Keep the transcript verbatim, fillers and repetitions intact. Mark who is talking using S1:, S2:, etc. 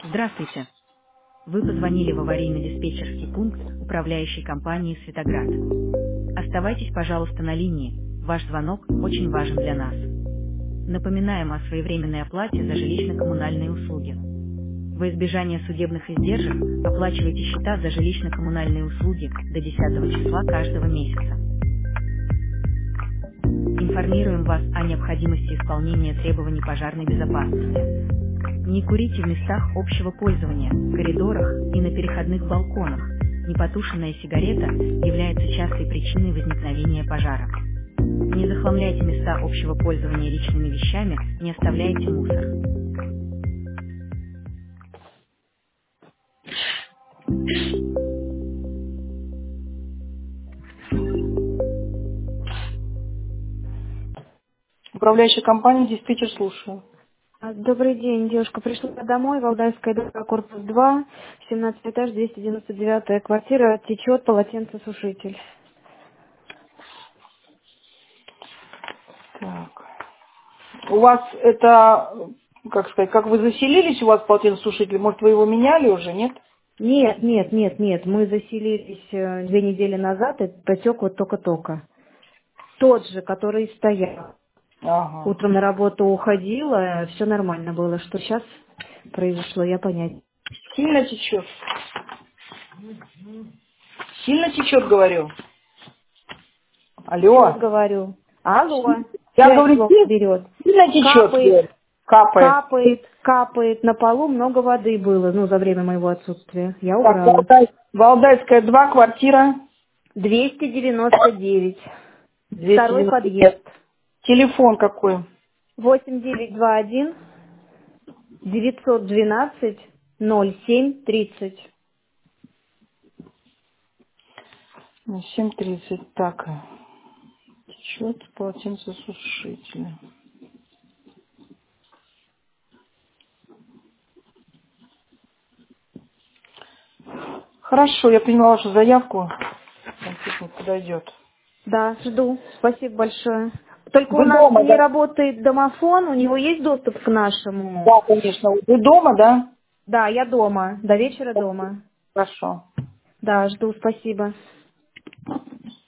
S1: Здравствуйте. Вы позвонили в аварийно-диспетчерский пункт управляющей компании «Светоград». Оставайтесь, пожалуйста, на линии. Ваш звонок очень важен для нас. Напоминаем о своевременной оплате за жилищно-коммунальные услуги. Во избежание судебных издержек оплачивайте счета за жилищно-коммунальные услуги до десятого числа каждого месяца. Информируем вас о необходимости исполнения требований пожарной безопасности. Не курите в местах общего пользования, коридорах и на переходных балконах. Непотушенная сигарета является частой причиной возникновения пожара. Не захламляйте места общего пользования личными вещами, не оставляйте мусор.
S2: Управляющая компания, диспетчер, слушаю.
S3: А, Добрый день, девушка. Пришла домой, Валдайская дорога, корпус два, семнадцатый этаж, двести девяносто девятая квартира, течет полотенцесушитель.
S2: Так. У вас это, как сказать, как вы заселились, у вас полотенцесушитель, может, вы его меняли уже, нет?
S3: Нет, нет, нет, нет, мы заселились э, две недели назад, и потек вот только-только. Тот же, который стоял.
S2: Ага.
S3: Утром на работу уходила, все нормально было. Что сейчас произошло, я понять.
S2: Сильно течет? Сильно течет, говорю.
S3: Течет,
S2: Алло.
S3: говорю. Алло,
S2: Я
S3: связь
S2: говорю,
S3: плохо
S2: сильно
S3: берет.
S2: сильно течет,
S3: Капает.
S2: говорю. Капает.
S3: Капает, капает, на полу много воды было, ну, за время моего отсутствия. Я
S2: Так,
S3: убрала.
S2: Валдай- Валдайская два, квартира
S3: двести девяносто девять.
S2: двести
S3: Второй
S2: девяносто.
S3: подъезд.
S2: Телефон какой?
S3: восемь девять два один девятьсот двенадцать ноль семь тридцать.
S2: семь тридцать. Так. Течет полотенцесушитель. Хорошо, я приняла вашу заявку. Сантехник подойдет.
S3: Да, жду. Спасибо большое. Только у
S2: Вы
S3: нас
S2: дома,
S3: не
S2: да?
S3: работает домофон, у него есть доступ к нашему?
S2: Да, конечно. Вы дома, да?
S3: Да, я дома. До вечера дома.
S2: Хорошо.
S3: Да, жду, спасибо.